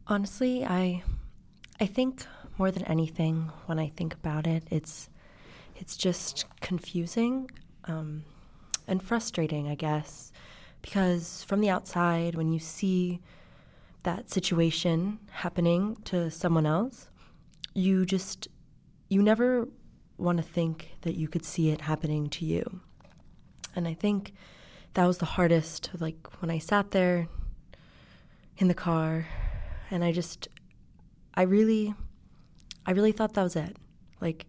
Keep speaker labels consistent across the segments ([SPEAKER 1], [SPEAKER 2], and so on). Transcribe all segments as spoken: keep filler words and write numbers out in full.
[SPEAKER 1] Honestly, I I think more than anything when I think about it, it's it's just confusing um, and frustrating, I guess, because from the outside, when you see that situation happening to someone else, you just you never want to think that you could see it happening to you. And I think that was the hardest, like when I sat there in the car and I just I really I really thought that was it. Like,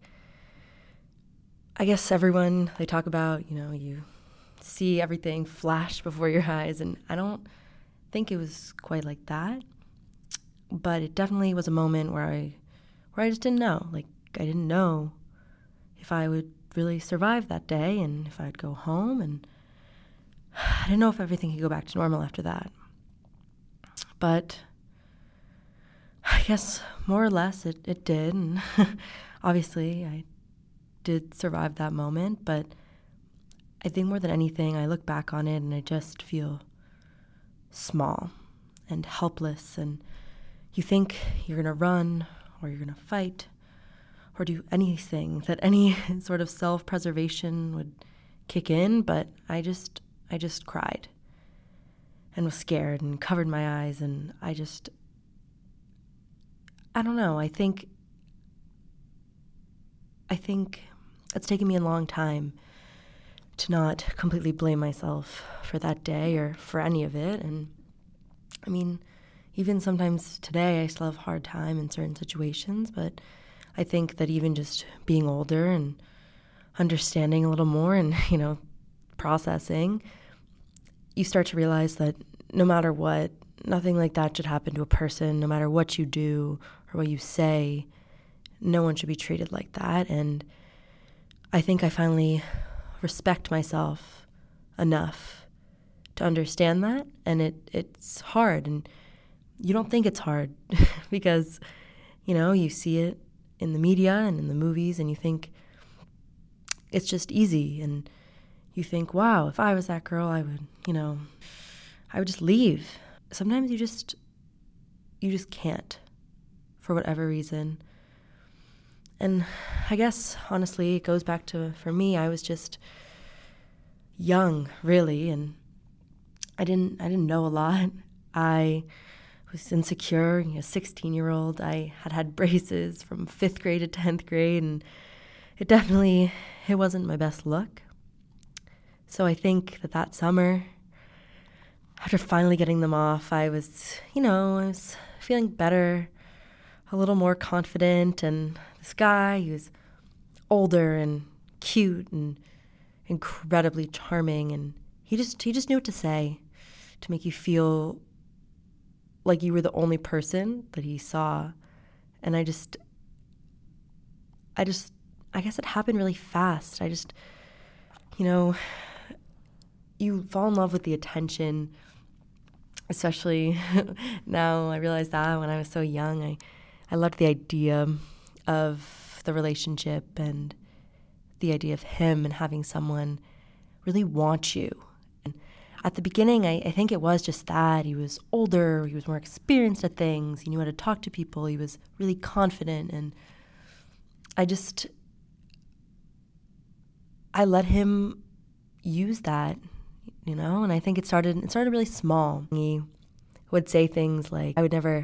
[SPEAKER 1] I guess everyone, they talk about, you know, you see everything flash before your eyes, and I don't think it was quite like that. But it definitely was a moment where I where I just didn't know. Like, I didn't know if I would really survive that day and if I'd go home, and I didn't know if everything could go back to normal after that. But I guess more or less it, it did, and obviously I did survive that moment, but I think more than anything, I look back on it and I just feel small and helpless, and you think you're going to run or you're going to fight or do anything that any sort of self-preservation would kick in, but I just I just cried and was scared and covered my eyes, and I just I don't know. I think I think it's taken me a long time to not completely blame myself for that day or for any of it. And I mean, even sometimes today I still have a hard time in certain situations, but I think that even just being older and understanding a little more and, you know, processing, you start to realize that no matter what, nothing like that should happen to a person, no matter what you do or what you say. No one should be treated like that. And I think I finally respect myself enough to understand that. And it it's hard. And you don't think it's hard because, you know, you see it in the media and in the movies and you think it's just easy. And you think, wow, if I was that girl, I would, you know, I would just leave. Sometimes you just, you just can't for whatever reason. And I guess, honestly, it goes back to, for me, I was just young, really, and I didn't I didn't know a lot. I was insecure, a sixteen-year-old. I had had braces from fifth grade to tenth grade, and it definitely, it wasn't my best look. So I think that that summer, after finally getting them off, I was, you know, I was feeling better, a little more confident, and this guy, he was older and cute and incredibly charming, and he just he just knew what to say to make you feel like you were the only person that he saw. And I just I just I guess it happened really fast. I just, you know, you fall in love with the attention, especially now I realize that when I was so young, I I loved the idea of the relationship and the idea of him and having someone really want you. And at the beginning, I, I think it was just that. He was older, he was more experienced at things, he knew how to talk to people, he was really confident, and I just, I let him use that, you know, and I think it started, it started really small. He would say things like, I would never,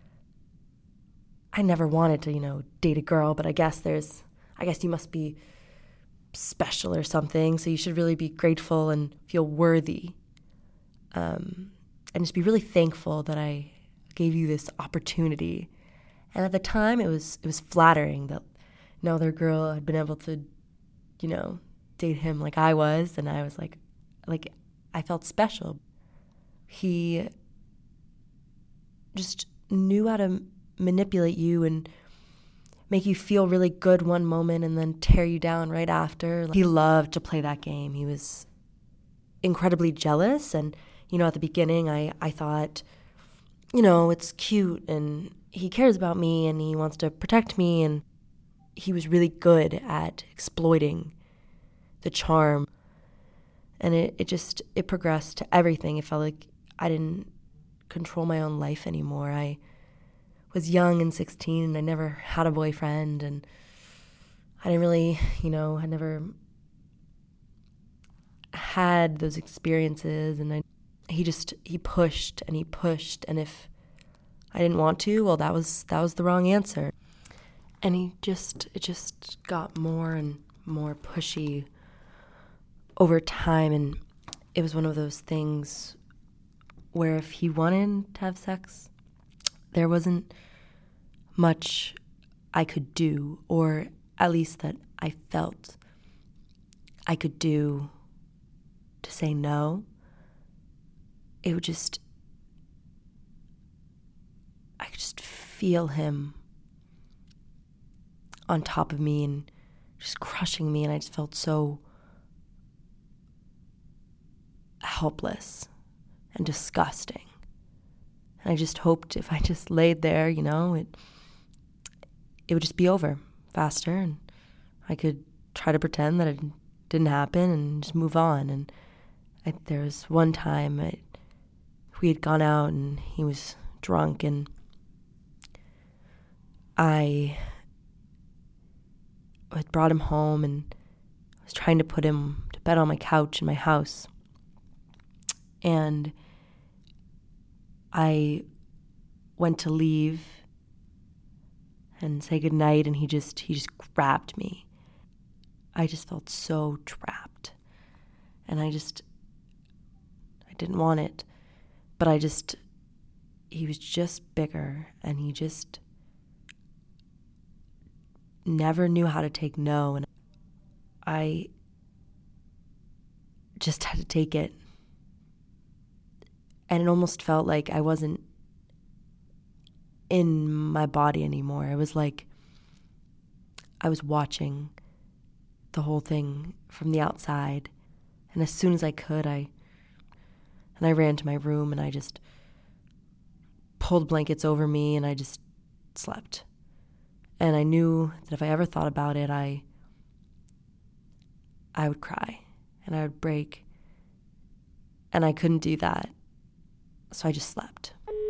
[SPEAKER 1] I never wanted to, you know, date a girl, but I guess there's, I guess you must be special or something, so you should really be grateful and feel worthy. Um, and just be really thankful that I gave you this opportunity. And at the time, it was it was flattering that no other girl had been able to, you know, date him like I was, and I was like, like I felt special. He just knew how to manipulate you and make you feel really good one moment and then tear you down right after. He loved to play that game. He was incredibly jealous, and, you know, at the beginning I, I thought, you know, it's cute and he cares about me and he wants to protect me, and he was really good at exploiting the charm. And it, it just, it progressed to everything. It felt like I didn't control my own life anymore. I was young and sixteen, and I never had a boyfriend, and I didn't really, you know, I never had those experiences, and I, he just, he pushed and he pushed, and if I didn't want to, well, that was, that was the wrong answer. And he just, it just got more and more pushy over time, and it was one of those things where if he wanted to have sex, there wasn't much I could do, or at least that I felt I could do to say no. It would just, I could just feel him on top of me and just crushing me, and I just felt so helpless and disgusting. And I just hoped if I just laid there, you know, it it would just be over faster, and I could try to pretend that it didn't happen and just move on. And I, there was one time I, we had gone out and he was drunk, and I had brought him home and was trying to put him to bed on my couch in my house. And I went to leave and say goodnight, and he just he just grabbed me. I just felt so trapped. And I just, I didn't want it. But I just, he was just bigger, and he just never knew how to take no. And I just had to take it. And it almost felt like I wasn't in my body anymore. It was like I was watching the whole thing from the outside. And as soon as I could, I and I ran to my room, and I just pulled blankets over me, and I just slept. And I knew that if I ever thought about it, I I would cry and I would break. And I couldn't do that. So I just slept.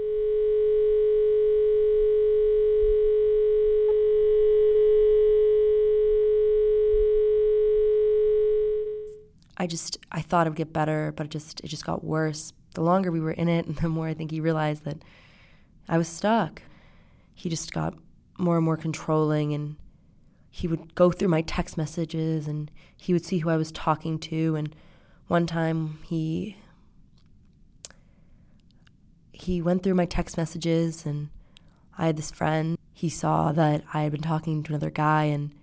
[SPEAKER 1] I just, I thought it would get better, but it just, it just got worse. The longer we were in it, and the more I think he realized that I was stuck. He just got more and more controlling, and he would go through my text messages, and he would see who I was talking to. And one time he, he went through my text messages, and I had this friend. He saw that I had been talking to another guy, and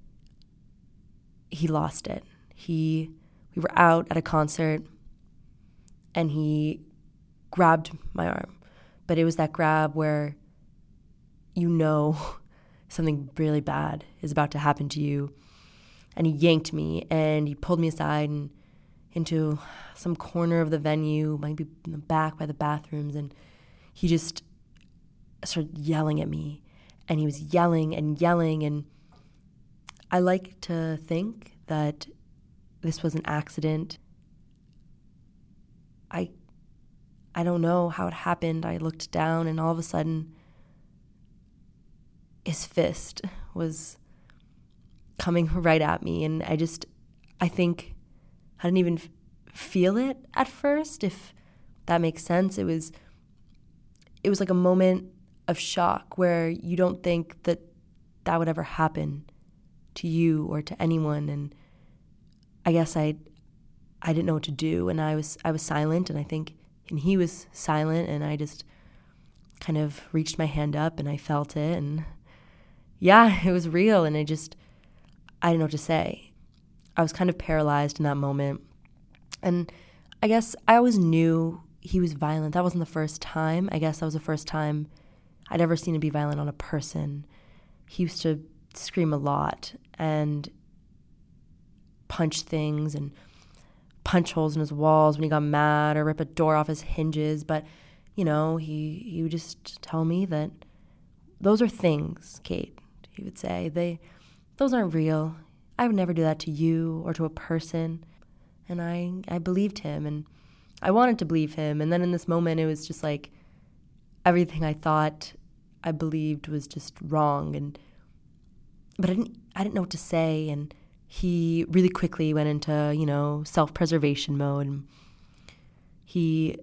[SPEAKER 1] he lost it. He... We were out at a concert, and he grabbed my arm. But it was that grab where you know something really bad is about to happen to you. And he yanked me, and he pulled me aside and into some corner of the venue, maybe in the back by the bathrooms, and he just started yelling at me. And he was yelling and yelling, and I like to think that this was an accident. I I don't know how it happened. I looked down, and all of a sudden his fist was coming right at me, and I just I think I didn't even f- feel it at first, if that makes sense. It was it was like a moment of shock where you don't think that that would ever happen to you or to anyone. And I guess I I didn't know what to do, and I was I was silent, and I think and he was silent, and I just kind of reached my hand up, and I felt it, and yeah, it was real, and I just I didn't know what to say. I was kind of paralyzed in that moment. And I guess I always knew he was violent. That wasn't the first time. I guess that was the first time I'd ever seen him be violent on a person. He used to scream a lot and punch things and punch holes in his walls when he got mad, or rip a door off his hinges. But, you know, he, he would just tell me that those are things, Kate, he would say. They, those aren't real. I would never do that to you or to a person. And I, I believed him, and I wanted to believe him. And then in this moment, it was just like everything I thought I believed was just wrong. And but I didn't I didn't know what to say. And he really quickly went into, you know, self-preservation mode. And he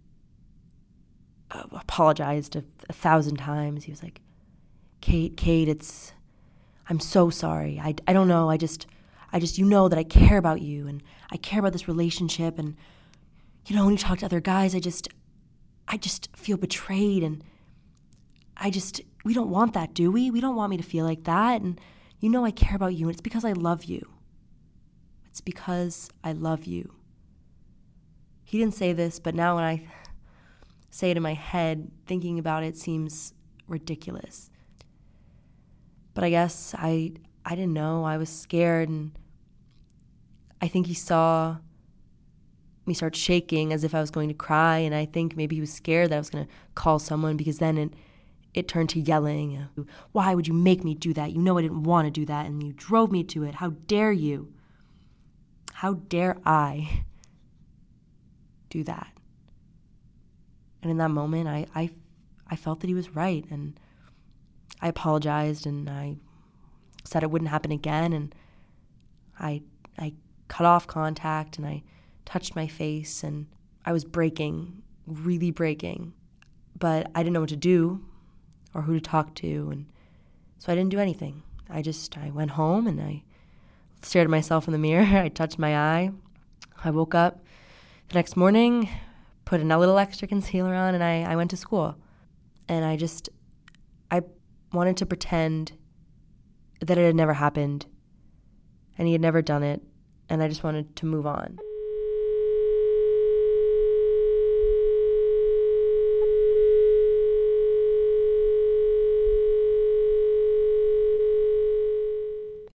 [SPEAKER 1] uh, apologized a, a thousand times. He was like, Kate, Kate, it's, I'm so sorry. I, I don't know. I just, I just, you know that I care about you and I care about this relationship. And, you know, when you talk to other guys, I just, I just feel betrayed. And I just, we don't want that, do we? We don't want me to feel like that. And you know I care about you. And it's because I love you. It's because I love you. He didn't say this, but now when I say it in my head, thinking about it seems ridiculous. But I guess I I didn't know. I was scared, and I think he saw me start shaking as if I was going to cry, and I think maybe he was scared that I was going to call someone, because then it, it turned to yelling. Why would you make me do that? You know I didn't want to do that, and you drove me to it. How dare you? How dare I do that? And in that moment, I, I, I felt that he was right, and I apologized, and I said it wouldn't happen again, and I I cut off contact, and I touched my face, and I was breaking, really breaking, but I didn't know what to do or who to talk to, and so I didn't do anything. I just, I went home, and I stared at myself in the mirror. I touched my eye. I woke up the next morning, put a little extra concealer on, and I, I went to school. And I just, I wanted to pretend that it had never happened, and he had never done it, and I just wanted to move on.